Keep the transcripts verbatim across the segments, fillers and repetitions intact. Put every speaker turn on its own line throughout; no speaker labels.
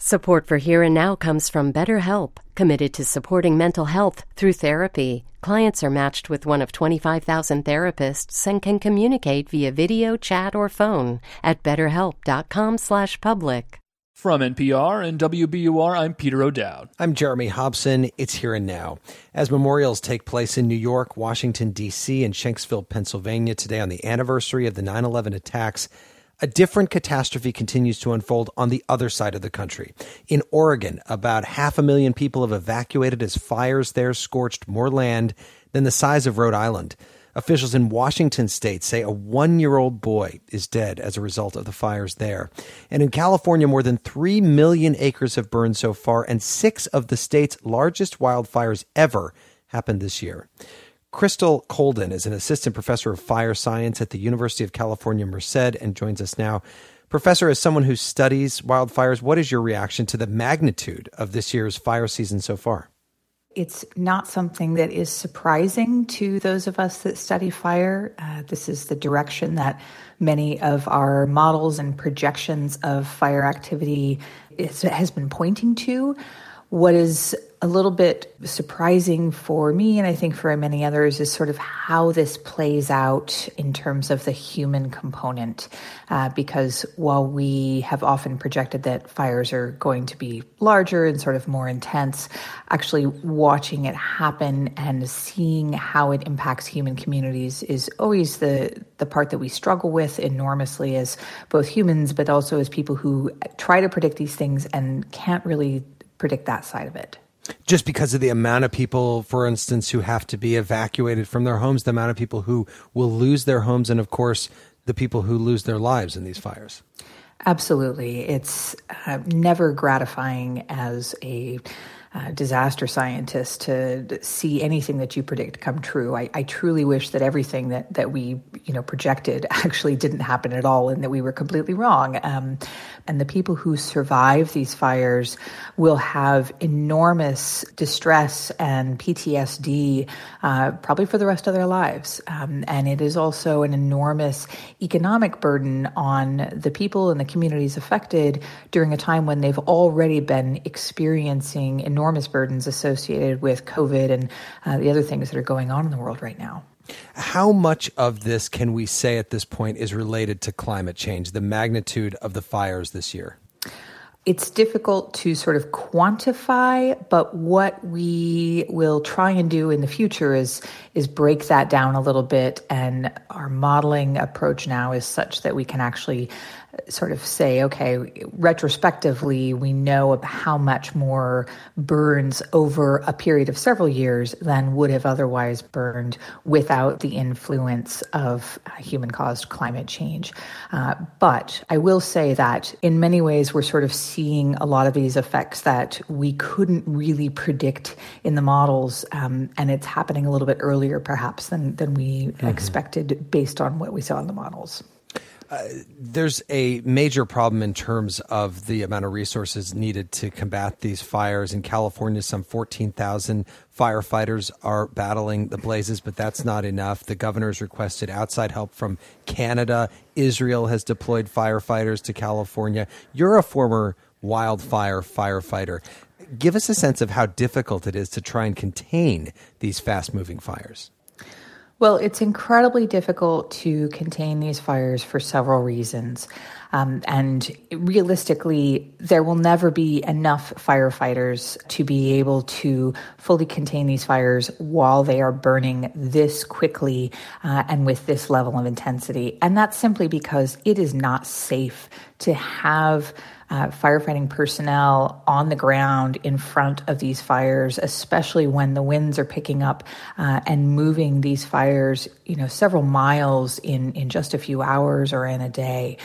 Support for Here and Now comes from BetterHelp, committed to supporting mental health through therapy. Clients are matched with one of twenty-five thousand therapists and can communicate via video, chat, or phone at betterhelp.com slash public.
From N P R and W B U R, I'm Peter O'Dowd.
I'm Jeremy Hobson. It's Here and Now. As memorials take place in New York, Washington, D C, and Shanksville, Pennsylvania today on the anniversary of the nine eleven attacks, a different catastrophe continues to unfold on the other side of the country. In Oregon, about half a million people have evacuated as fires there scorched more land than the size of Rhode Island. Officials in Washington state say a one-year-old boy is dead as a result of the fires there. And in California, more than three million acres have burned so far, and six of the state's largest wildfires ever happened this year. Crystal Colden is an assistant professor of fire science at the University of California, Merced, and joins us now. Professor, as someone who studies wildfires, what is your reaction to the magnitude of this year's fire season so far?
It's not something that is surprising to those of us that study fire. Uh, this is the direction that many of our models and projections of fire activity is, has been pointing to. What is a little bit surprising for me, and I think for many others, is sort of how this plays out in terms of the human component. Uh, because while we have often projected that fires are going to be larger and sort of more intense, actually watching it happen and seeing how it impacts human communities is always the, the part that we struggle with enormously as both humans, but also as people who try to predict these things and can't really predict that side of it.
Just because of the amount of people, for instance, who have to be evacuated from their homes, the amount of people who will lose their homes, and of course, the people who lose their lives in these fires.
Absolutely. It's uh, never gratifying as a uh, disaster scientist to see anything that you predict come true. I, I truly wish that everything that, that we you know projected actually didn't happen at all and that we were completely wrong. Um, and the people who survive these fires will have enormous distress and P T S D uh, probably for the rest of their lives. Um, and it is also an enormous economic burden on the people and the communities affected during a time when they've already been experiencing enormous burdens associated with COVID and uh, the other things that are going on in the world right now.
How much of this can we say at this point is related to climate change, the magnitude of the fires this year?
It's difficult to sort of quantify, but what we will try and do in the future is is break that down a little bit. And our modeling approach now is such that we can actually sort of say, okay, retrospectively, we know how much more burns over a period of several years than would have otherwise burned without the influence of human-caused climate change. Uh, but I will say that in many ways, we're sort of seeing a lot of these effects that we couldn't really predict in the models, um, and it's happening a little bit earlier, perhaps, than, than we mm-hmm. expected based on what we saw in the models.
Uh, there's a major problem in terms of the amount of resources needed to combat these fires. In California, some fourteen thousand firefighters are battling the blazes, but that's not enough. The governor's requested outside help from Canada. Israel has deployed firefighters to California. You're a former wildfire firefighter. Give us a sense of how difficult it is to try and contain these fast-moving fires.
Well, it's incredibly difficult to contain these fires for several reasons. Um, and realistically, there will never be enough firefighters to be able to fully contain these fires while they are burning this quickly uh, and with this level of intensity. And that's simply because it is not safe to have Uh, firefighting personnel on the ground in front of these fires, especially when the winds are picking up uh, and moving these fires, you know, several miles in, in just a few hours or in a day.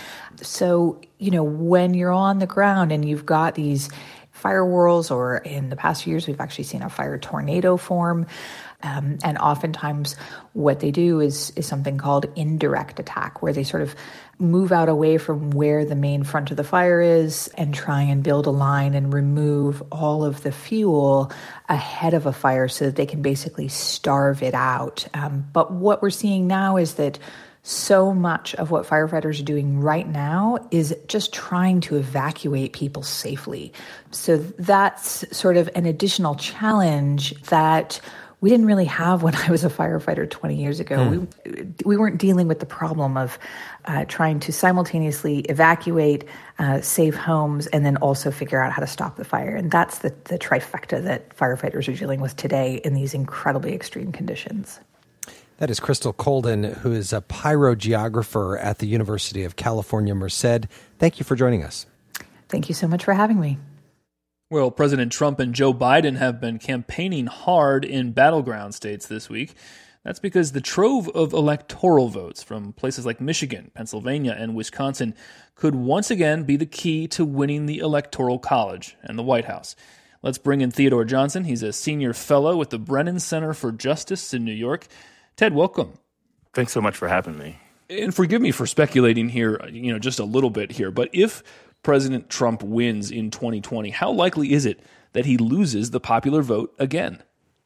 So, you know, when you're on the ground and you've got these fire whirls, or in the past few years, we've actually seen a fire tornado form. Um, and oftentimes what they do is, is something called indirect attack, where they sort of move out away from where the main front of the fire is and try and build a line and remove all of the fuel ahead of a fire so that they can basically starve it out. Um, but what we're seeing now is that So much of what firefighters are doing right now is just trying to evacuate people safely. So that's sort of an additional challenge that we didn't really have when I was a firefighter twenty years ago. Mm. We we weren't dealing with the problem of uh, trying to simultaneously evacuate, uh, save homes, and then also figure out how to stop the fire. And that's the, the trifecta that firefighters are dealing with today in these incredibly extreme conditions.
That is Crystal Colden, who is a pyrogeographer at the University of California, Merced. Thank you for joining us.
Thank you so much for having me.
Well, President Trump and Joe Biden have been campaigning hard in battleground states this week. That's because the trove of electoral votes from places like Michigan, Pennsylvania, and Wisconsin could once again be the key to winning the Electoral College and the White House. Let's bring in Theodore Johnson. He's a senior fellow with the Brennan Center for Justice in New York. Ted, welcome.
Thanks so much for having me.
And forgive me for speculating here, you know, just a little bit here, but if President Trump wins in twenty twenty, how likely is it that he loses the popular vote again?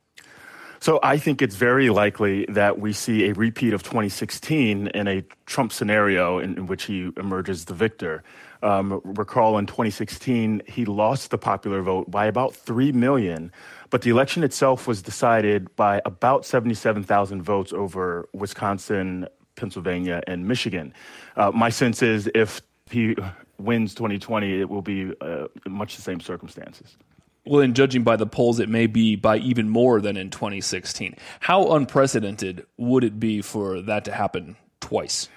So I think it's very likely that we see a repeat of twenty sixteen in a Trump scenario in, in which he emerges the victor. Um, recall in twenty sixteen, he lost the popular vote by about three million, but the election itself was decided by about seventy-seven thousand votes over Wisconsin, Pennsylvania, and Michigan. Uh, my sense is if he wins twenty twenty, it will be uh, much the same circumstances.
Well, in judging by the polls, it may be by even more than in twenty sixteen. How unprecedented would it be for that to happen twice?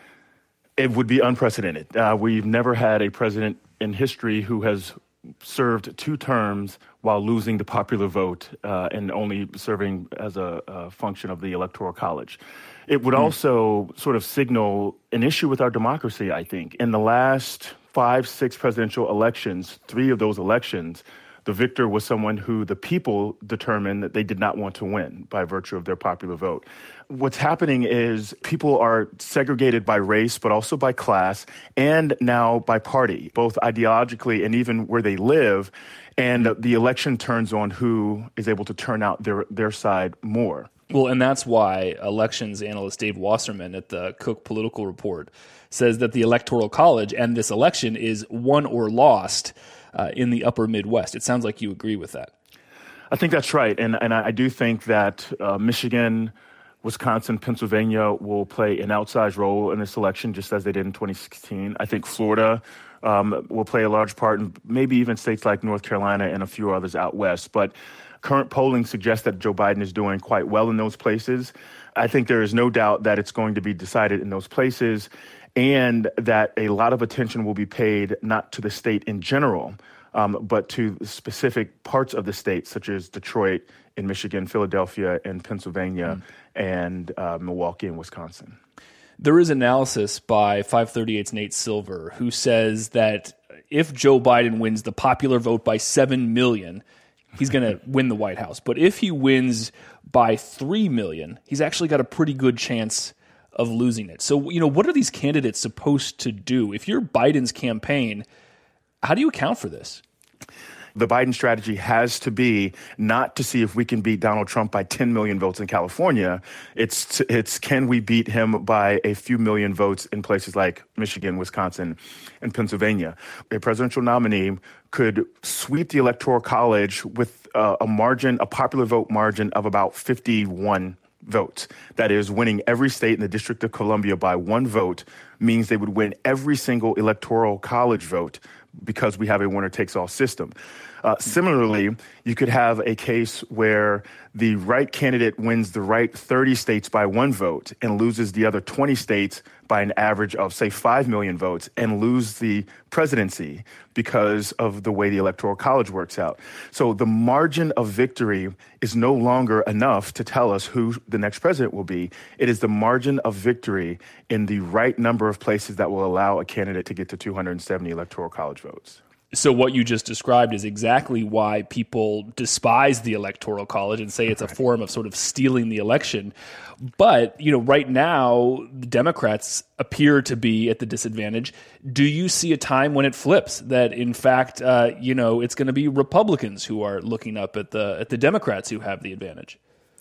It would be unprecedented. Uh, we've never had a president in history who has served two terms while losing the popular vote uh, and only serving as a, a function of the Electoral College. It would mm. also sort of signal an issue with our democracy, I think. In the last five, six presidential elections, three of those elections, the victor was someone who the people determined that they did not want to win by virtue of their popular vote. What's happening is people are segregated by race, but also by class, and now by party, both ideologically and even where they live. And the election turns on who is able to turn out their, their side more.
Well, and that's why elections analyst Dave Wasserman at the Cook Political Report says that the Electoral College and this election is won or lost uh, in the upper Midwest. It sounds like you agree with that.
I think that's right. And, and I do think that uh, Michigan, Wisconsin, Pennsylvania will play an outsized role in this election, just as they did in twenty sixteen. I think Florida um, will play a large part, and maybe even states like North Carolina and a few others out west. But current polling suggests that Joe Biden is doing quite well in those places. I think there is no doubt that it's going to be decided in those places, and that a lot of attention will be paid not to the state in general, um, but to specific parts of the state, such as Detroit in Michigan, Philadelphia in Pennsylvania, mm. and uh, Milwaukee in Wisconsin.
There is analysis by five thirty-eight's Nate Silver, who says that if Joe Biden wins the popular vote by seven million, he's going to win the White House. But if he wins by three million, he's actually got a pretty good chance of losing it. So, you know, what are these candidates supposed to do? If you're Biden's campaign, how do you account for this?
The Biden strategy has to be not to see if we can beat Donald Trump by ten million votes in California. It's it's can we beat him by a few million votes in places like Michigan, Wisconsin, and Pennsylvania. A presidential nominee could sweep the Electoral College with uh, a margin, a popular vote margin of about fifty-one votes. That is, winning every state in the District of Columbia by one vote means they would win every single Electoral College vote because we have a winner-takes-all system. Uh, similarly, you could have a case where the right candidate wins the right thirty states by one vote and loses the other twenty states by an average of, say, five million votes and lose the presidency because of the way the Electoral College works out. So the margin of victory is no longer enough to tell us who the next president will be. It is the margin of victory in the right number of places that will allow a candidate to get to two hundred seventy Electoral College votes.
So what you just described is exactly why people despise the Electoral College and say it's a form of sort of stealing the election. But, you know, right now, the Democrats appear to be at the disadvantage. Do you see a time when it flips, that, in fact, uh, you know, it's going to be Republicans who are looking up at the at the Democrats who have the advantage?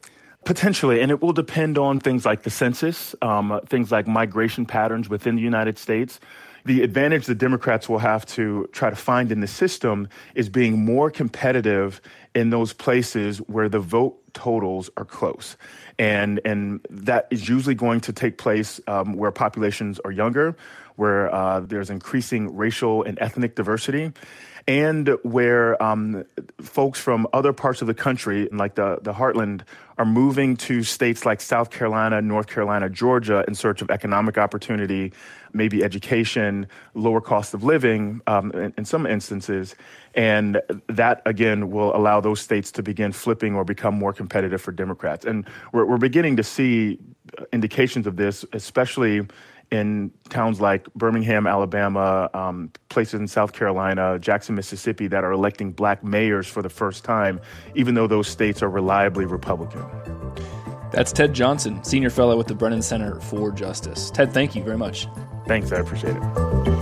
Potentially, and it will depend on things like the census, um, things like migration patterns within the United States. The advantage the Democrats will have to try to find in the system is being more competitive in those places where the vote totals are close. And and that is usually going to take place um, where populations are younger, where uh, there's increasing racial and ethnic diversity, and where um, folks from other parts of the country, like the, the Heartland, are moving to states like South Carolina, North Carolina, Georgia in search of economic opportunity, maybe education, lower cost of living um, in, in some instances. And that, again, will allow those states to begin flipping or become more competitive for Democrats. And we're, we're beginning to see indications of this, especially in towns like Birmingham, Alabama, um, places in South Carolina, Jackson, Mississippi, that are electing black mayors for the first time, even though those states are reliably Republican.
That's Ted Johnson, Senior Fellow at the Brennan Center for Justice. Ted, thank you very much.
Thanks, I appreciate it.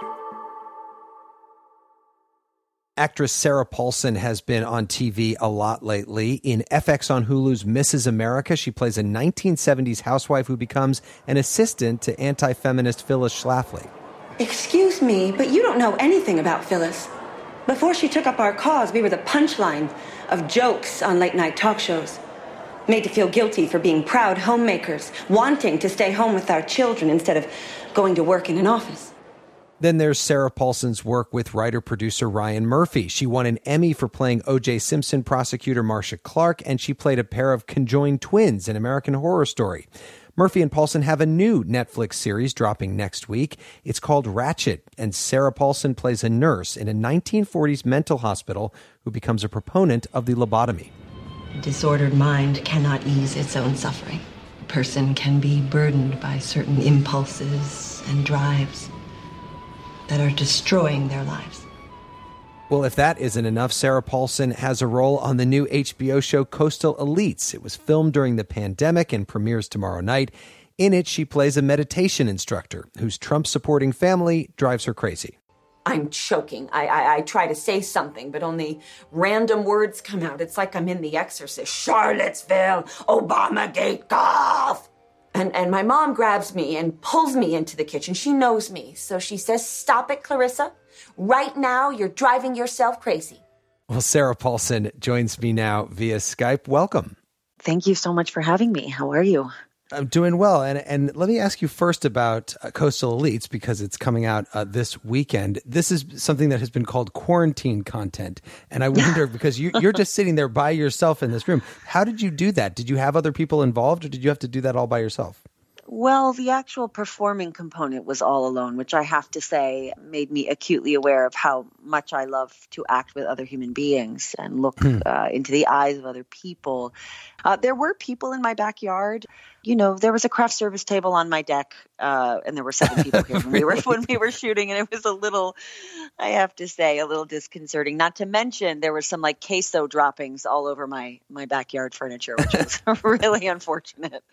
Actress Sarah Paulson has been on T V a lot lately. In F X on Hulu's Missus America, she plays a nineteen seventies housewife who becomes an assistant to anti-feminist Phyllis Schlafly.
Excuse me, but you don't know anything about Phyllis. Before she took up our cause, we were the punchline of jokes on late-night talk shows. Made to feel guilty for being proud homemakers, wanting to stay home with our children instead of going to work in an office.
Then there's Sarah Paulson's work with writer-producer Ryan Murphy. She won an Emmy for playing O J Simpson prosecutor Marcia Clark, and she played a pair of conjoined twins in American Horror Story. Murphy and Paulson have a new Netflix series dropping next week. It's called Ratchet, and Sarah Paulson plays a nurse in a nineteen forties mental hospital who becomes a proponent of the lobotomy.
A disordered mind cannot ease its own suffering. A person can be burdened by certain impulses and drives that are destroying their lives.
Well, if that isn't enough, Sarah Paulson has a role on the new H B O show Coastal Elites. It was filmed during the pandemic and premieres tomorrow night. In it, she plays a meditation instructor whose Trump-supporting family drives her crazy.
I'm choking. I, I I try to say something, but only random words come out. It's like I'm in The Exorcist. Charlottesville, Obamagate, golf. And and my mom grabs me and pulls me into the kitchen. She knows me. So she says, "Stop it, Clarissa. Right now, you're driving yourself crazy."
Well, Sarah Paulson joins me now via Skype. Welcome.
Thank you so much for having me. How are you?
I'm doing well. And and let me ask you first about uh, Coastal Elites, because it's coming out uh, this weekend. This is something that has been called quarantine content. And I wonder, because you, you're just sitting there by yourself in this room. How did you do that? Did you have other people involved, or did you have to do that all by yourself?
Well, the actual performing component was all alone, which I have to say made me acutely aware of how much I love to act with other human beings and look uh, into the eyes of other people. Uh, there were people in my backyard. You know, there was a craft service table on my deck, uh, and there were seven people here when we were when we were shooting, and it was a little, I have to say, a little disconcerting. Not to mention, there were some like queso droppings all over my my backyard furniture, which was really unfortunate.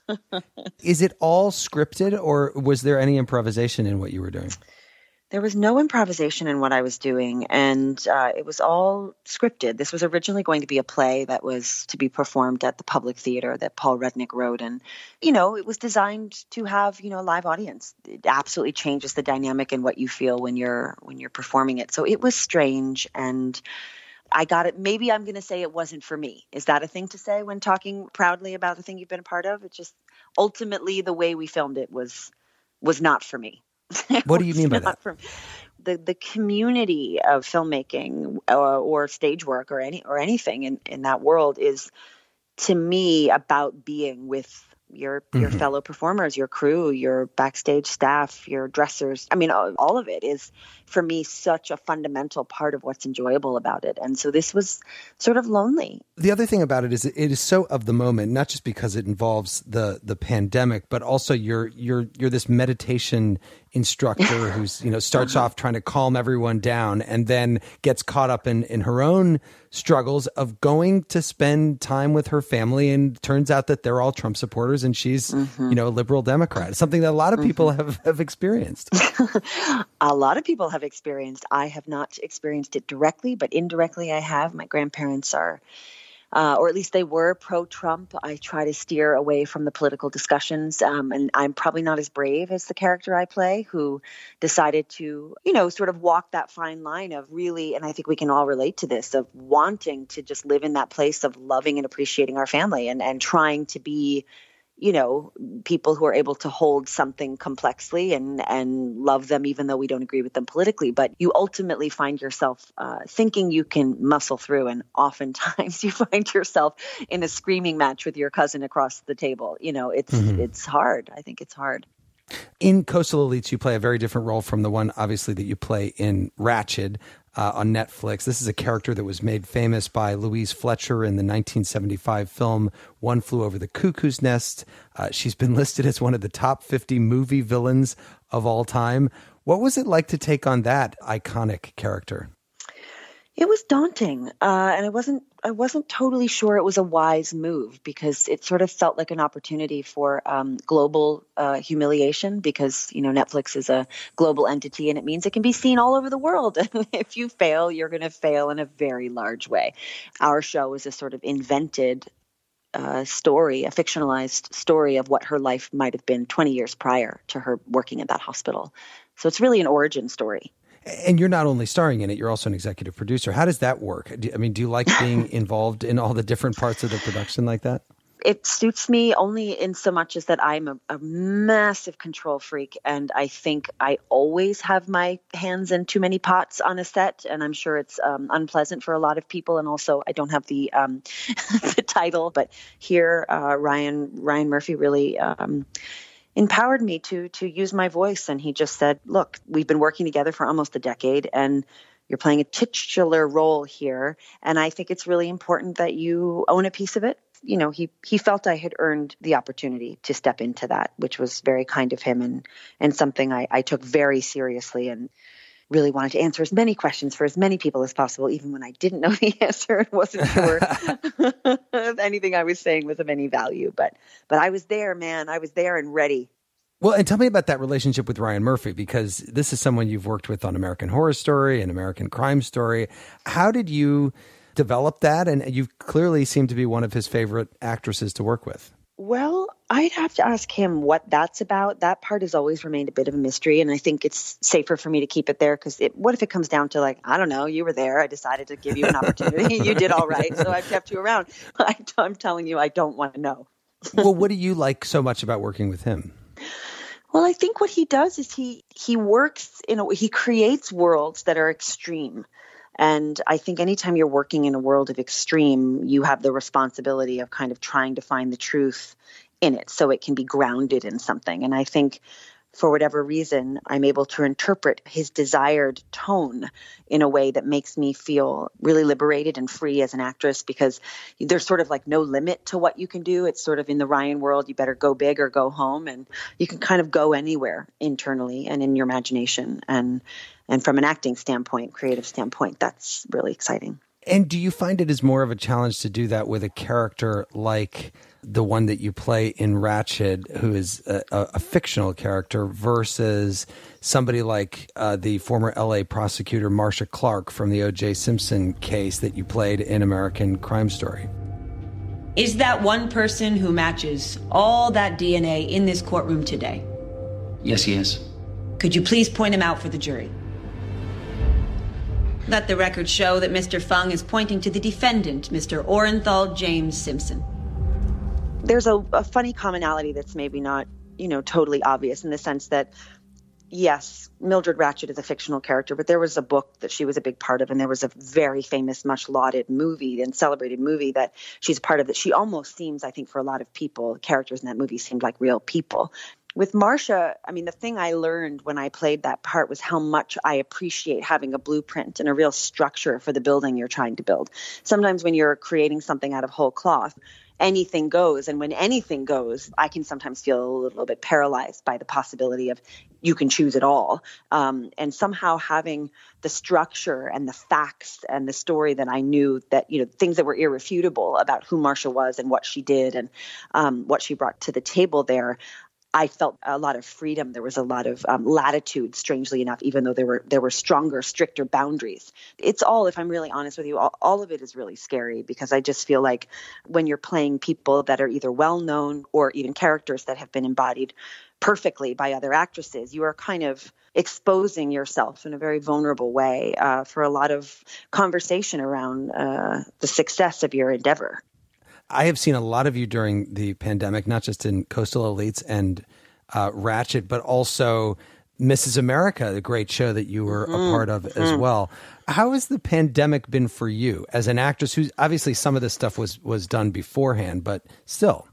Is it all scripted, or was there any improvisation in what you were doing?
There was no improvisation in what I was doing, and uh, it was all scripted. This was originally going to be a play that was to be performed at the Public Theater that Paul Rudnick wrote, and, you know, it was designed to have, you know, a live audience. It absolutely changes the dynamic and what you feel when you're when you're performing it. So it was strange, and I got it. Maybe I'm going to say it wasn't for me. Is that a thing to say when talking proudly about the thing you've been a part of? It's just ultimately the way we filmed it was was not for me.
What do you mean by that?
From the the community of filmmaking or, or stage work or any or anything in, in that world is, to me, about being with your your mm-hmm. fellow performers, your crew, your backstage staff, your dressers. I mean, all, all of it is, for me, such a fundamental part of what's enjoyable about it. And so this was sort of lonely.
The other thing about it is it is so of the moment, not just because it involves the the pandemic, but also you're you're you're this meditation instructor who's, you know, starts uh-huh. off trying to calm everyone down and then gets caught up in, in her own struggles of going to spend time with her family. And turns out that they're all Trump supporters and she's, mm-hmm. you know, a liberal Democrat. It's something that a lot of people mm-hmm. have, have experienced.
A lot of people have experienced. I have not experienced it directly, but indirectly I have. My grandparents are uh, or at least they were pro-Trump. I try to steer away from the political discussions, um, and I'm probably not as brave as the character I play, who decided to, you know, sort of walk that fine line of really, and I think we can all relate to this, of wanting to just live in that place of loving and appreciating our family, and, and trying to be, you know, people who are able to hold something complexly and, and love them even though we don't agree with them politically. But you ultimately find yourself uh, thinking you can muscle through, and oftentimes you find yourself in a screaming match with your cousin across the table. You know, it's mm-hmm. it's hard. I think it's hard.
In Coastal Elites, you play a very different role from the one, obviously, that you play in Ratched uh, on Netflix. This is a character that was made famous by Louise Fletcher in the nineteen seventy-five film One Flew Over the Cuckoo's Nest. Uh, she's been listed as one of the top fifty movie villains of all time. What was it like to take on that iconic character?
It was daunting, uh, and I wasn't I wasn't totally sure it was a wise move, because it sort of felt like an opportunity for um, global uh, humiliation, because, you know, Netflix is a global entity, and it means it can be seen all over the world. And if you fail, you're going to fail in a very large way. Our show is a sort of invented uh, story, a fictionalized story of what her life might have been twenty years prior to her working at that hospital. So it's really an origin story.
And you're not only starring in it, you're also an executive producer. How does that work? Do, I mean, do you like being involved in all the different parts of the production like that?
It suits me only in so much as that I'm a, a massive control freak. And I think I always have my hands in too many pots on a set. And I'm sure it's um, unpleasant for a lot of people. And also, I don't have the um, the title. But here, uh, Ryan Ryan Murphy really Um, empowered me to to use my voice. And he just said, look, we've been working together for almost a decade, and you're playing a titular role here. And I think it's really important that you own a piece of it. You know, he he felt I had earned the opportunity to step into that, which was very kind of him, and and something I, I took very seriously, and really wanted to answer as many questions for as many people as possible, even when I didn't know the answer and wasn't sure if anything I was saying was of any value. But but I was there, man. I was there and ready.
Well, and tell me about that relationship with Ryan Murphy, because this is someone you've worked with on American Horror Story and American Crime Story. How did you develop that? And you clearly seem to be one of his favorite actresses to work with.
Well, I'd have to ask him what that's about. That part has always remained a bit of a mystery, and I think it's safer for me to keep it there, because it, what if it comes down to, like, I don't know, you were there, I decided to give you an opportunity, you did all right, so I've kept you around. I, I'm telling you, I don't want to know.
Well, what do you like so much about working with him?
Well, I think what he does is he he works in a way, he creates worlds that are extreme. And I think anytime you're working in a world of extreme, you have the responsibility of kind of trying to find the truth in it so it can be grounded in something. And I think for whatever reason, I'm able to interpret his desired tone in a way that makes me feel really liberated and free as an actress, because there's sort of like no limit to what you can do. It's sort of in the Ryan world, you better go big or go home, and you can kind of go anywhere internally and in your imagination. And and from an acting standpoint, creative standpoint, that's really exciting.
And do you find it is more of a challenge to do that with a character like the one that you play in Ratched, who is a, a, a fictional character, versus somebody like uh, the former L A prosecutor Marcia Clark from the O J Simpson case that you played in American Crime Story?
Is that one person who matches all that D N A in this courtroom today?
Yes, he is.
Could you please point him out for the jury? Let the record show that Mister Fung is pointing to the defendant, Mister Orenthal James Simpson.
There's a, a funny commonality that's maybe not, you know, totally obvious, in the sense that, yes, Mildred Ratched is a fictional character, but there was a book that she was a big part of, and there was a very famous, much lauded movie and celebrated movie that she's part of, that she almost seems, I think, for a lot of people, characters in that movie seemed like real people. With Marcia, I mean, the thing I learned when I played that part was how much I appreciate having a blueprint and a real structure for the building you're trying to build. Sometimes when you're creating something out of whole cloth, anything goes. And when anything goes, I can sometimes feel a little bit paralyzed by the possibility of you can choose it all. Um, and somehow having the structure and the facts and the story that I knew, that, you know, things that were irrefutable about who Marcia was and what she did and um, what she brought to the table there, I felt a lot of freedom. There was a lot of um, latitude, strangely enough, even though there were there were stronger, stricter boundaries. It's all, if I'm really honest with you, all, all of it is really scary because I just feel like when you're playing people that are either well-known or even characters that have been embodied perfectly by other actresses, you are kind of exposing yourself in a very vulnerable way uh, for a lot of conversation around uh, the success of your endeavor.
I have seen a lot of you during the pandemic, not just in Coastal Elites and uh, Ratched, but also Missus America, the great show that you were mm-hmm. a part of as mm-hmm. well. How has the pandemic been for you as an actress who's obviously some of this stuff was, was done beforehand, but still?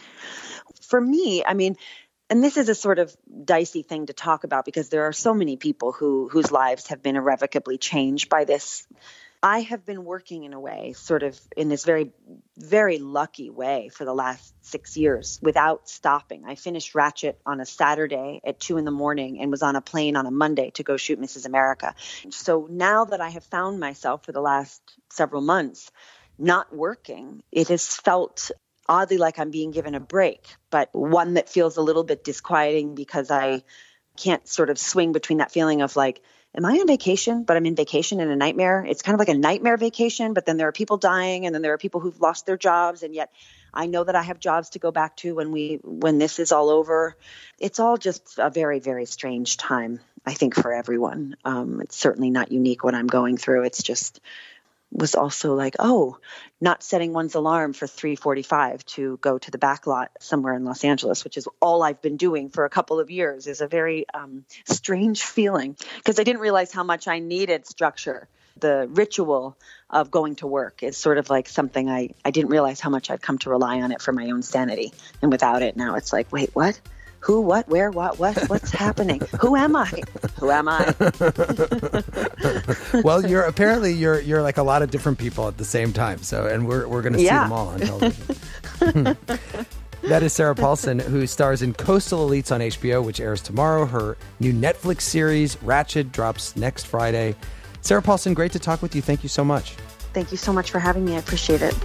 For me, I mean, and this is a sort of dicey thing to talk about because there are so many people who whose lives have been irrevocably changed by this. I have been working in a way, sort of in this very, very lucky way for the last six years without stopping. I finished Ratched on a Saturday at two in the morning and was on a plane on a Monday to go shoot Missus America. So now that I have found myself for the last several months not working, it has felt oddly like I'm being given a break, but one that feels a little bit disquieting because I can't sort of swing between that feeling of like, am I on vacation, but I'm in vacation in a nightmare? It's kind of like a nightmare vacation, but then there are people dying and then there are people who've lost their jobs. And yet I know that I have jobs to go back to when we, when this is all over. It's all just a very, very strange time, I think, for everyone. Um, it's certainly not unique what I'm going through. It's just was also like, oh, not setting one's alarm for three forty-five to go to the back lot somewhere in Los Angeles, which is all I've been doing for a couple of years, is a very um, strange feeling because I didn't realize how much I needed structure. The ritual of going to work is sort of like something I, I didn't realize how much I'd come to rely on it for my own sanity. And without it, now it's like, wait, what? Who, what, where, what, what, what's happening? Who am I? Who am I?
Well, you're apparently you're you're like a lot of different people at the same time. So, and we're we're going to see
yeah.
them all on television. That is Sarah Paulson, who stars in Coastal Elites on H B O, which airs tomorrow. Her new Netflix series, Ratched, drops next Friday. Sarah Paulson, great to talk with you. Thank you so much.
Thank you so much for having me. I appreciate it.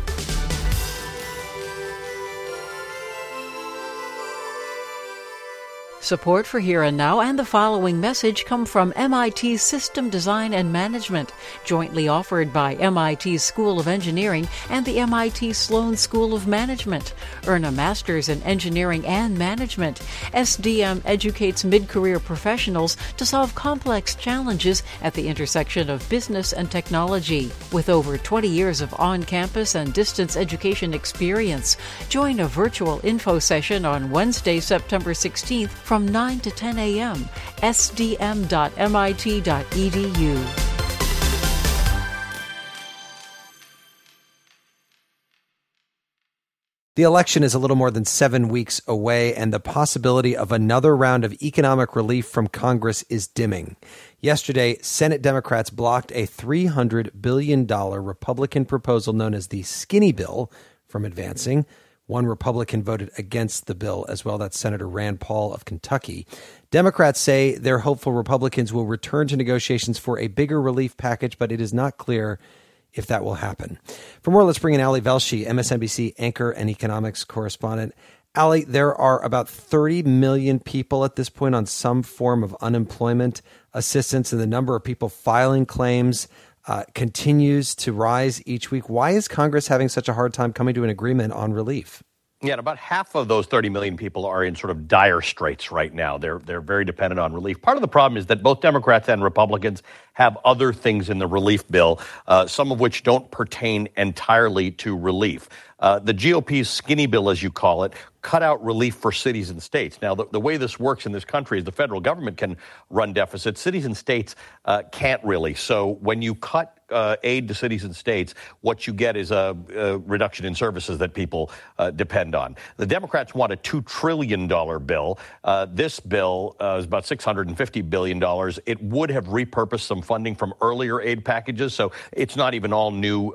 Support for Here and Now and the following message come from M I T System Design and Management, jointly offered by M I T School of Engineering and the M I T Sloan School of Management. Earn a master's in engineering and management. S D M educates mid-career professionals to solve complex challenges at the intersection of business and technology. With over twenty years of on-campus and distance education experience, join a virtual info session on Wednesday, September sixteenth from from nine to ten a.m. S D M dot M I T dot E D U.
The election is a little more than seven weeks away, and the possibility of another round of economic relief from Congress is dimming. Yesterday, Senate Democrats blocked a three hundred billion dollars Republican proposal known as the Skinny Bill from advancing. One Republican voted against the bill as well. That's Senator Rand Paul of Kentucky. Democrats say they're hopeful Republicans will return to negotiations for a bigger relief package, but it is not clear if that will happen. For more, let's bring in Ali Velshi, M S N B C anchor and economics correspondent. Ali, there are about thirty million people at this point on some form of unemployment assistance, and the number of people filing claims Uh, continues to rise each week. Why is Congress having such a hard time coming to an agreement on relief?
Yeah, and about half of those thirty million people are in sort of dire straits right now. They're they're very dependent on relief. Part of the problem is that both Democrats and Republicans have other things in the relief bill, uh, some of which don't pertain entirely to relief. Uh, the G O P's skinny bill, as you call it, cut out relief for cities and states. Now, the, the way this works in this country is the federal government can run deficits. Cities and states uh, can't really. So when you cut uh, aid to cities and states, what you get is a, a reduction in services that people uh, depend on. The Democrats want a two trillion dollars bill. Uh, this bill uh, is about six hundred fifty billion dollars. It would have repurposed some funding from earlier aid packages, so it's not even all new uh,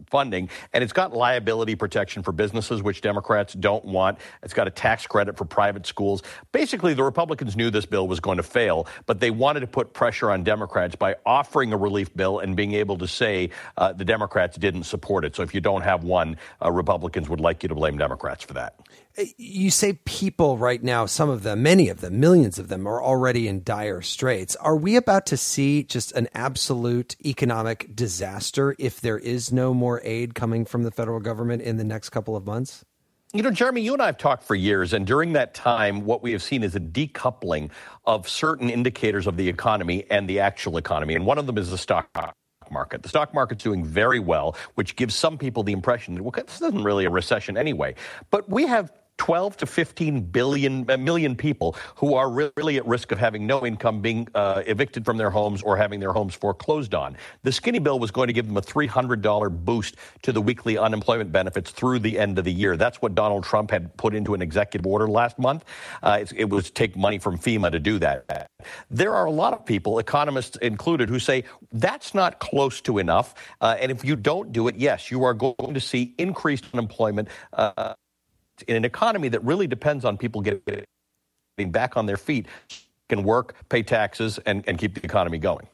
funding, and it's got liability protection for businesses, which Democrats don't want. It's got a tax credit for private schools. Basically, the Republicans knew this bill was going to fail, but they wanted to put pressure on Democrats by offering a relief bill and being able to say uh, the Democrats didn't support it. So if you don't have one, uh, Republicans would like you to blame Democrats for that.
You say people right now, some of them, many of them, millions of them are already in dire straits. Are we about to see just an absolute economic disaster if there is no more aid coming from the federal government in the next couple of months?
You know, Jeremy, you and I have talked for years, and during that time, what we have seen is a decoupling of certain indicators of the economy and the actual economy. And one of them is the stock market. The stock market's doing very well, which gives some people the impression that, well, this isn't really a recession anyway. But we have twelve to fifteen billion, a million people who are really at risk of having no income, being uh, evicted from their homes or having their homes foreclosed on. The skinny bill was going to give them a three hundred dollars boost to the weekly unemployment benefits through the end of the year. That's what Donald Trump had put into an executive order last month. Uh, it, it was take money from FEMA to do that. There are a lot of people, economists included, who say that's not close to enough. Uh, and if you don't do it, yes, you are going to see increased unemployment uh, in an economy that really depends on people getting back on their feet, can work, pay taxes, and, and keep the economy going.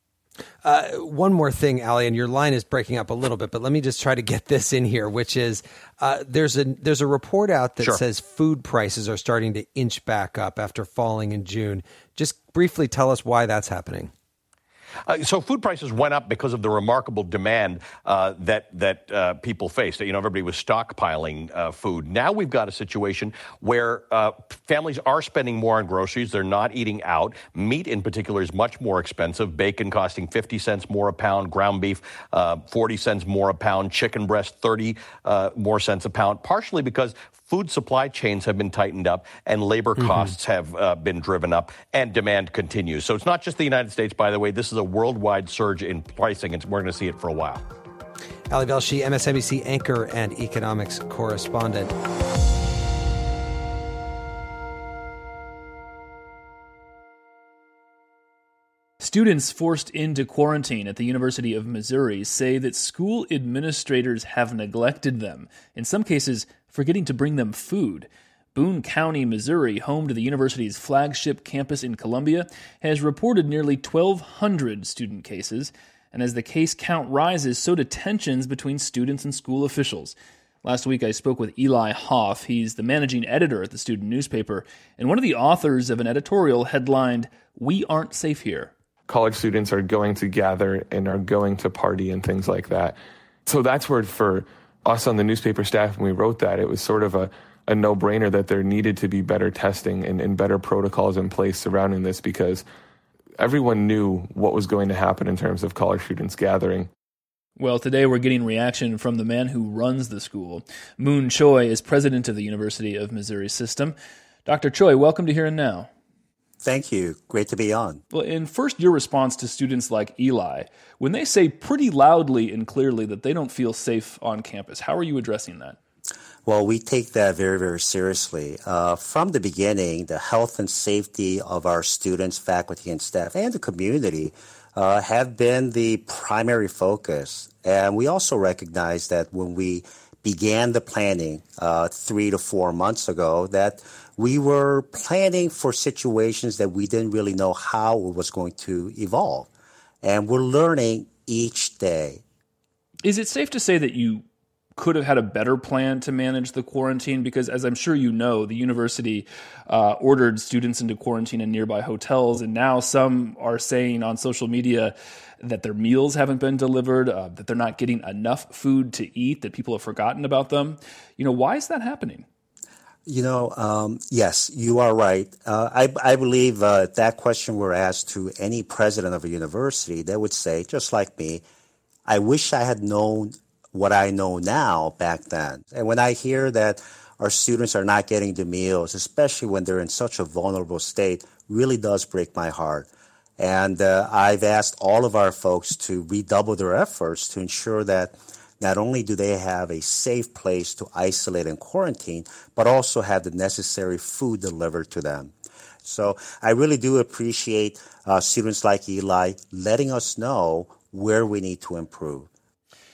Uh, one more thing, Ali, and your line is breaking up a little bit, but let me just try to get this in here, which is uh, there's a there's a report out that
Sure.
says food prices are starting to inch back up after falling in June. Just briefly tell us why that's happening.
Uh, so food prices went up because of the remarkable demand uh, that that uh, people faced. You know, everybody was stockpiling uh, food. Now we've got a situation where uh, families are spending more on groceries. They're not eating out. Meat, in particular, is much more expensive. Bacon costing fifty cents more a pound. Ground beef, uh, forty cents more a pound. Chicken breast, thirty uh, more cents a pound. Partially because food supply chains have been tightened up and labor
Mm-hmm.
costs have uh, been driven up and demand continues. So it's not just the United States, by the way. This is a worldwide surge in pricing, and we're going to see it for a while.
Ali Velshi, M S N B C anchor and economics correspondent.
Students forced into quarantine at the University of Missouri say that school administrators have neglected them, in some cases forgetting to bring them food. Boone County, Missouri, home to the university's flagship campus in Columbia, has reported nearly twelve hundred student cases, and as the case count rises, so do tensions between students and school officials. Last week I spoke with Eli Hoff. He's the managing editor at the student newspaper, and one of the authors of an editorial headlined, "We Aren't Safe Here."
College students are going to gather and are going to party and things like that. So that's where for us on the newspaper staff, when we wrote that, it was sort of a, a no-brainer that there needed to be better testing and, and better protocols in place surrounding this, because everyone knew what was going to happen in terms of college students gathering.
Well, today we're getting reaction from the man who runs the school. Moon Choi is president of the University of Missouri System. Doctor Choi, welcome to Here and Now.
Thank you. Great to be on.
Well, and first, your response to students like Eli, when they say pretty loudly and clearly that they don't feel safe on campus, how are you addressing that?
Well, we take that very, very seriously. Uh, from the beginning, the health and safety of our students, faculty, and staff, and the community uh, have been the primary focus. And we also recognize that when we began the planning uh, three to four months ago, that we were planning for situations that we didn't really know how it was going to evolve. And we're learning each day.
Is it safe to say that you could have had a better plan to manage the quarantine? Because as I'm sure you know, the university uh, ordered students into quarantine in nearby hotels, and now some are saying on social media that their meals haven't been delivered, uh, that they're not getting enough food to eat, that people have forgotten about them. You know, why is that happening?
You know, um, yes, you are right. Uh, I, I believe uh, if that question were asked to any president of a university, they would say, just like me, I wish I had known what I know now back then. And when I hear that our students are not getting the meals, especially when they're in such a vulnerable state, really does break my heart. And uh, I've asked all of our folks to redouble their efforts to ensure that not only do they have a safe place to isolate and quarantine, but also have the necessary food delivered to them. So I really do appreciate uh, students like Eli letting us know where we need to improve.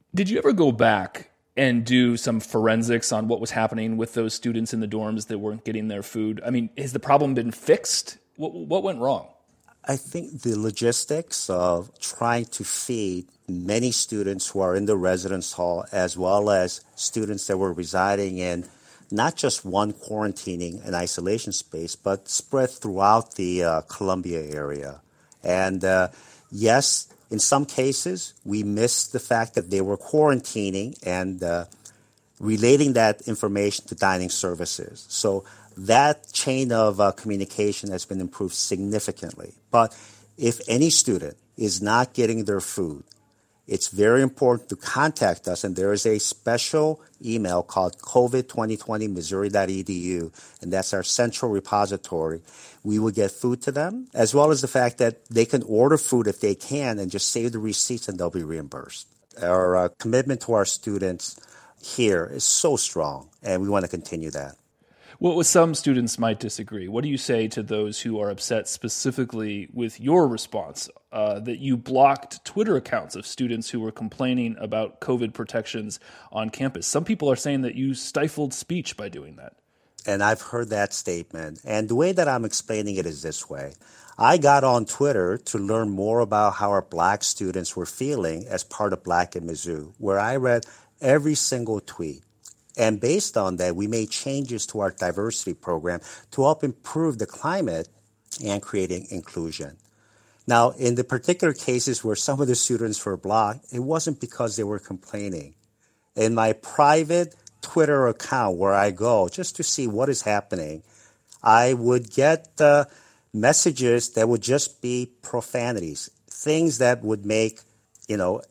Did you ever go back and do some forensics on what was happening with those students in the dorms that weren't getting their food? I mean, has the problem been fixed? What, what went wrong?
I think the logistics of trying to feed many students who are in the residence hall, as well as students that were residing in not just one quarantining and isolation space, but spread throughout the uh, Columbia area. And uh, yes, in some cases, we missed the fact that they were quarantining and uh, relating that information to dining services. So that chain of uh, communication has been improved significantly. But if any student is not getting their food, it's very important to contact us, and there is a special email called COVID twenty twenty Missouri dot e d u, and that's our central repository. We will get food to them, as well as the fact that they can order food if they can and just save the receipts and they'll be reimbursed. Our uh, commitment to our students here is so strong, and we want to continue that.
Well, some students might disagree. What do you say to those who are upset specifically with your response uh, that you blocked Twitter accounts of students who were complaining about COVID protections on campus? Some people are saying that you stifled speech by doing that.
And I've heard that statement. And the way that I'm explaining it is this way. I got on Twitter to learn more about how our black students were feeling as part of Black in Mizzou, where I read every single tweet. And based on that, we made changes to our diversity program to help improve the climate and creating inclusion. Now, in the particular cases where some of the students were blocked, it wasn't because they were complaining. In my private Twitter account where I go just to see what is happening, I would get uh, messages that would just be profanities, things that would make, you know,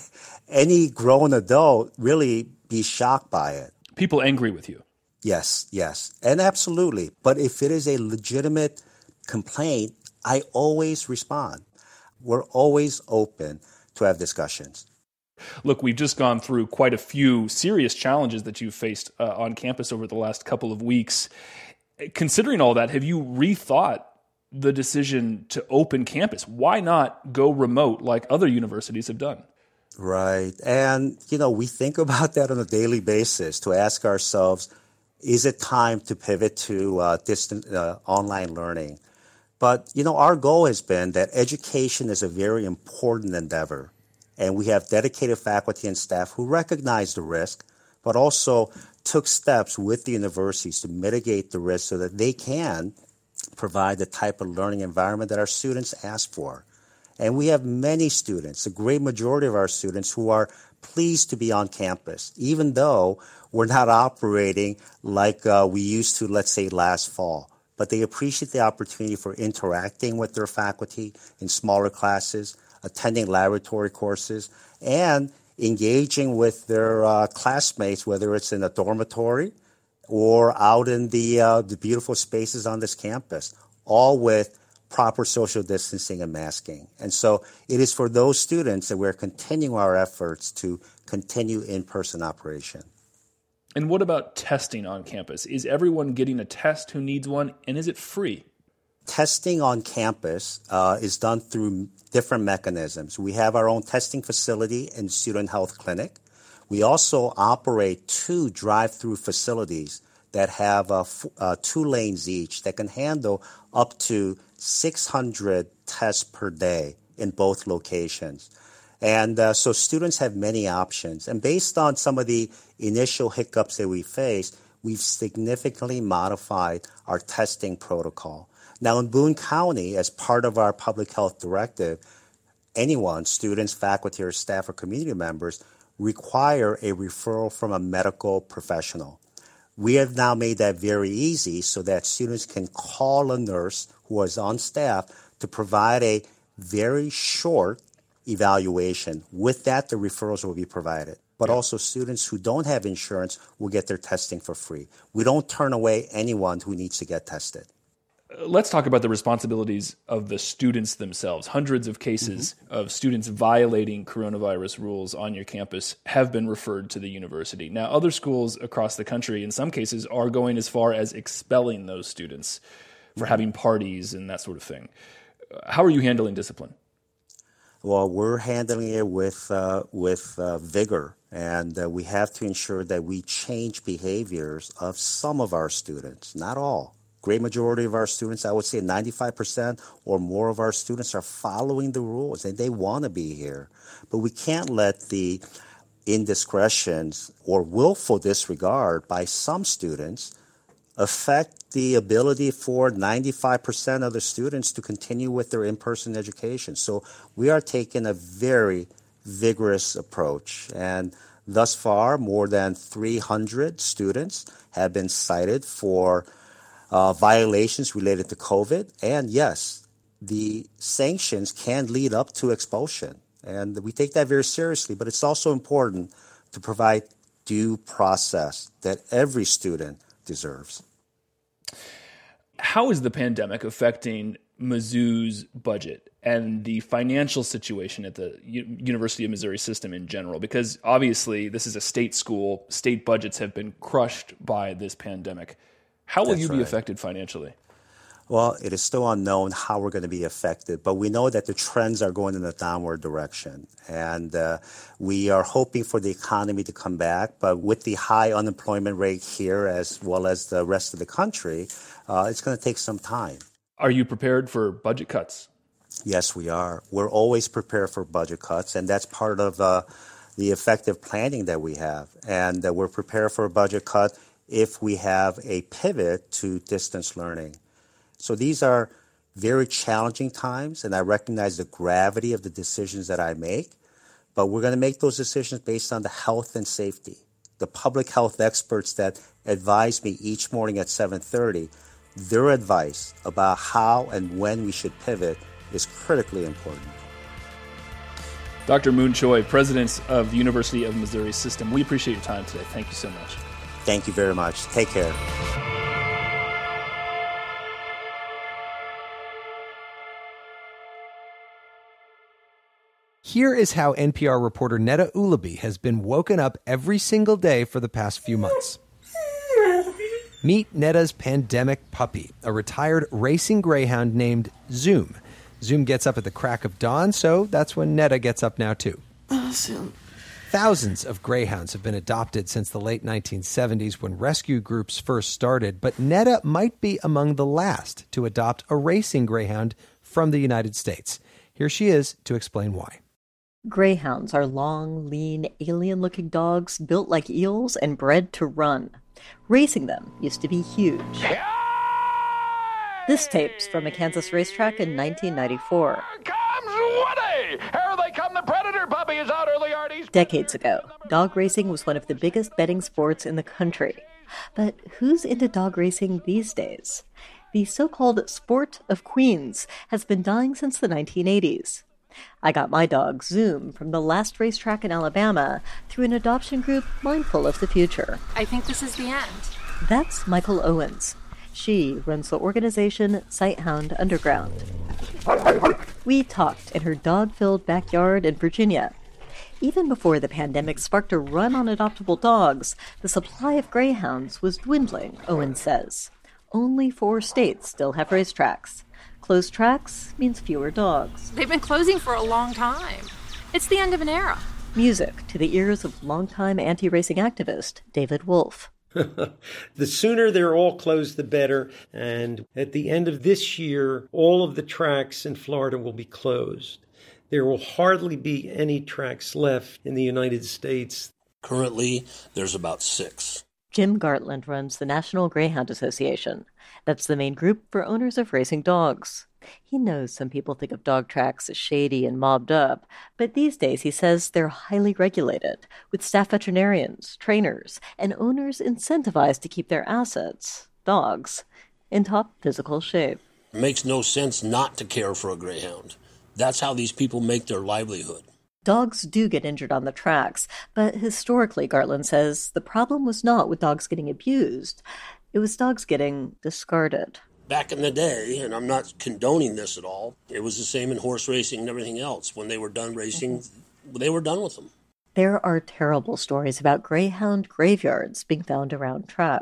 any grown adult really be shocked by it.
People angry with you.
Yes, yes, and absolutely. But if it is a legitimate complaint, I always respond. We're always open to have discussions.
Look, we've just gone through quite a few serious challenges that you've faced uh, on campus over the last couple of weeks. Considering all that, have you rethought the decision to open campus? Why not go remote like other universities have done?
Right. And, you know, we think about that on a daily basis to ask ourselves, is it time to pivot to uh, distant uh, online learning? But, you know, our goal has been that education is a very important endeavor. And we have dedicated faculty and staff who recognize the risk, but also took steps with the universities to mitigate the risk so that they can provide the type of learning environment that our students ask for. And we have many students, a great majority of our students, who are pleased to be on campus, even though we're not operating like uh, we used to, let's say, last fall. But they appreciate the opportunity for interacting with their faculty in smaller classes, attending laboratory courses, and engaging with their uh, classmates, whether it's in a dormitory or out in the uh, the beautiful spaces on this campus, all with proper social distancing and masking. And so it is for those students that we're continuing our efforts to continue in-person operation.
And what about testing on campus? Is everyone getting a test who needs one, and is it free?
Testing on campus uh, is done through different mechanisms. We have our own testing facility and student health clinic. We also operate two drive-through facilities that have uh, f- uh, two lanes each that can handle up to six hundred tests per day in both locations. And uh, so students have many options. And based on some of the initial hiccups that we faced, we've significantly modified our testing protocol. Now, in Boone County, as part of our public health directive, anyone, students, faculty, or staff, or community members, require a referral from a medical professional. We have now made that very easy so that students can call a nurse who is on staff to provide a very short evaluation. With that, the referrals will be provided. But also students who don't have insurance will get their testing for free. We don't turn away anyone who needs to get tested.
Let's talk about the responsibilities of the students themselves. Hundreds of cases mm-hmm. of students violating coronavirus rules on your campus have been referred to the university. Now, other schools across the country, in some cases, are going as far as expelling those students for mm-hmm. having parties and that sort of thing. How are you handling discipline?
Well, we're handling it with uh, with uh, vigor, and uh, we have to ensure that we change behaviors of some of our students, not all. Great majority of our students, I would say ninety-five percent or more of our students are following the rules and they want to be here. But we can't let the indiscretions or willful disregard by some students affect the ability for ninety-five percent of the students to continue with their in-person education. So we are taking a very vigorous approach. And thus far, more than three hundred students have been cited for uh, violations related to COVID. And yes, the sanctions can lead up to expulsion. And we take that very seriously. But it's also important to provide due process that every student deserves.
How is the pandemic affecting Mizzou's budget and the financial situation at the U- University of Missouri system in general? Because obviously this is a state school. State budgets have been crushed by this pandemic. How will
That's
you be
right.
affected financially?
Well, it is still unknown how we're going to be affected, but we know that the trends are going in a downward direction. And uh, we are hoping for the economy to come back, but with the high unemployment rate here as well as the rest of the country, uh, it's going to take some time.
Are you prepared for budget cuts?
Yes, we are. We're always prepared for budget cuts, and that's part of uh, the effective planning that we have. And uh, we're prepared for a budget cut if we have a pivot to distance learning. So these are very challenging times, and I recognize the gravity of the decisions that I make, but we're going to make those decisions based on the health and safety. The public health experts that advise me each morning at seven thirty, their advice about how and when we should pivot is critically important.
Doctor Moon Choi, president of the University of Missouri System, we appreciate your time today. Thank you so much.
Thank you very much. Take care.
Here is how N P R reporter Neda Ulaby has been woken up every single day for the past few months. Meet Neda's pandemic puppy, a retired racing greyhound named Zoom. Zoom gets up at the crack of dawn, so that's when Neda gets up now too.
Awesome.
Thousands of greyhounds have been adopted since the late nineteen seventies when rescue groups first started, but Neda might be among the last to adopt a racing greyhound from the United States. Here she is to explain why.
Greyhounds are long, lean, alien-looking dogs built like eels and bred to run. Racing them used to be huge. This tape's from a Kansas racetrack in nineteen ninety-four.
Comes Woody! Here they come, the Predator puppy is out early, Artie.
Decades ago, dog racing was one of the biggest betting sports in the country. But who's into dog racing these days? The so-called sport of queens has been dying since the nineteen eighties. I got my dog, Zoom, from the last racetrack in Alabama through an adoption group mindful of the future.
I think this is the end.
That's Michael Owens. She runs the organization Sighthound Underground. We talked in her dog-filled backyard in Virginia. Even before the pandemic sparked a run on adoptable dogs, the supply of greyhounds was dwindling, Owens says. Only four states still have racetracks. Closed tracks means fewer dogs.
They've been closing for a long time. It's the end of an era.
Music to the ears of longtime anti-racing activist David Wolf.
The sooner they're all closed, the better. And at the end of this year, all of the tracks in Florida will be closed. There will hardly be any tracks left in the United States.
Currently, there's about six.
Jim Gartland runs the National Greyhound Association. That's the main group for owners of racing dogs. He knows some people think of dog tracks as shady and mobbed up, but these days he says they're highly regulated, with staff veterinarians, trainers, and owners incentivized to keep their assets, dogs, in top physical shape.
It makes no sense not to care for a greyhound. That's how these people make their livelihood.
Dogs do get injured on the tracks, but historically, Gartland says, the problem was not with dogs getting abused. It was dogs getting discarded.
Back in the day, and I'm not condoning this at all, it was the same in horse racing and everything else. When they were done racing, mm-hmm. they were done with them.
There are terrible stories about greyhound graveyards being found around tracks.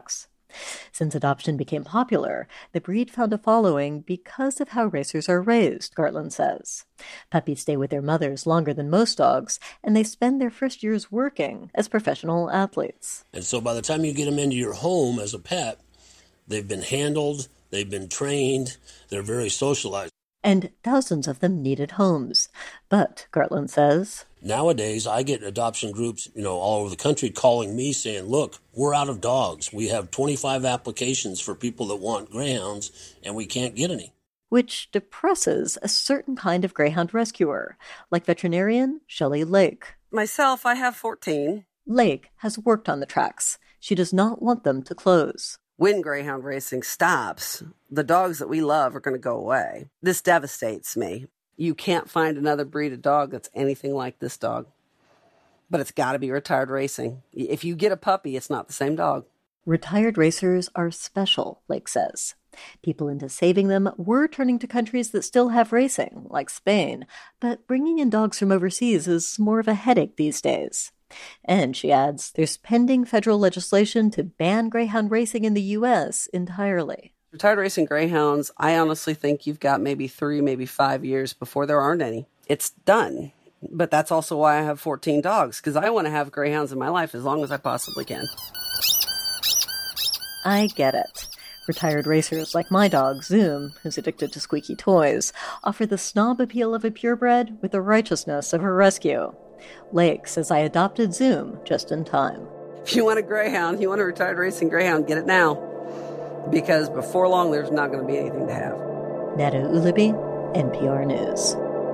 Since adoption became popular, the breed found a following because of how racers are raised, Gartland says. Puppies stay with their mothers longer than most dogs, and they spend their first years working as professional athletes.
And so by the time you get them into your home as a pet, they've been handled, they've been trained, they're very socialized.
And thousands of them needed homes. But, Gartland says,
nowadays, I get adoption groups, you know, all over the country calling me saying, look, we're out of dogs. We have twenty-five applications for people that want greyhounds, and we can't get any.
Which depresses a certain kind of greyhound rescuer, like veterinarian Shelley Lake.
Myself, I have fourteen.
Lake has worked on the tracks. She does not want them to close.
When greyhound racing stops, the dogs that we love are going to go away. This devastates me. You can't find another breed of dog that's anything like this dog. But it's got to be retired racing. If you get a puppy, it's not the same dog.
Retired racers are special, Lake says. People into saving them were turning to countries that still have racing, like Spain, but bringing in dogs from overseas is more of a headache these days. And, she adds, there's pending federal legislation to ban greyhound racing in the U S entirely.
Retired racing greyhounds, I honestly think you've got maybe three, maybe five years before there aren't any. It's done. But that's also why I have fourteen dogs, because I want to have greyhounds in my life as long as I possibly can.
I get it. Retired racers like my dog, Zoom, who's addicted to squeaky toys, offer the snob appeal of a purebred with the righteousness of a rescue. Lake says I adopted Zoom just in time.
If you want a greyhound, you want a retired racing greyhound, get it now. Because before long, there's not going to be anything to have.
Nada Ulaby, N P R News.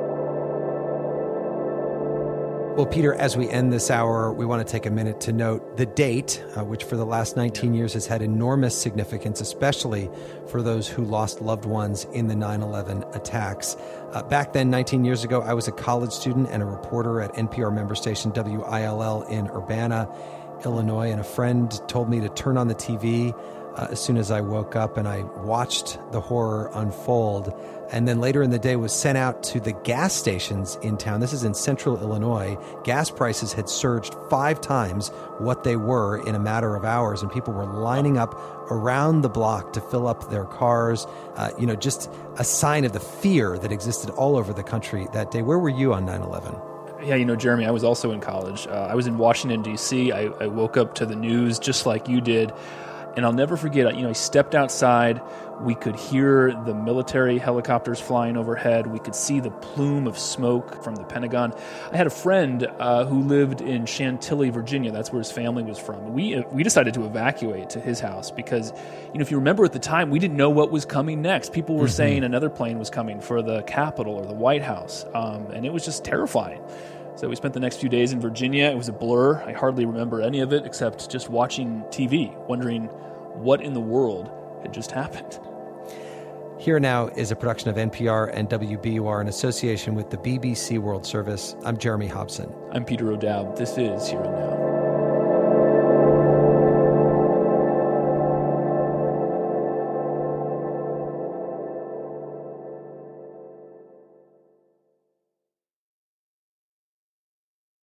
Well, Peter, as we end this hour, we want to take a minute to note the date, uh, which for the last nineteen years has had enormous significance, especially for those who lost loved ones in the nine eleven attacks. Uh, back then, nineteen years ago, I was a college student and a reporter at N P R member station W I L L in Urbana, Illinois, and a friend told me to turn on the T V uh, as soon as I woke up, and I watched the horror unfold. And then later in the day was sent out to the gas stations in town. This is in central Illinois. Gas prices had surged five times what they were in a matter of hours, and people were lining up around the block to fill up their cars. Uh, you know, just a sign of the fear that existed all over the country that day. Where were you on nine eleven?
Yeah, you know, Jeremy, I was also in college. Uh, I was in Washington, D C I, I woke up to the news just like you did. And I'll never forget, you know, I stepped outside. We could hear the military helicopters flying overhead. We could see the plume of smoke from the Pentagon. I had a friend uh, who lived in Chantilly, Virginia. That's where his family was from. We we decided to evacuate to his house because, you know, if you remember at the time, we didn't know what was coming next. People were mm-hmm. saying another plane was coming for the Capitol or the White House, um, and it was just terrifying. So we spent the next few days in Virginia. It was a blur. I hardly remember any of it except just watching T V, wondering what in the world had just happened.
Here Now is a production of N P R and W B U R in association with the B B C World Service. I'm Jeremy Hobson.
I'm Peter O'Dowd. This is Here and Now.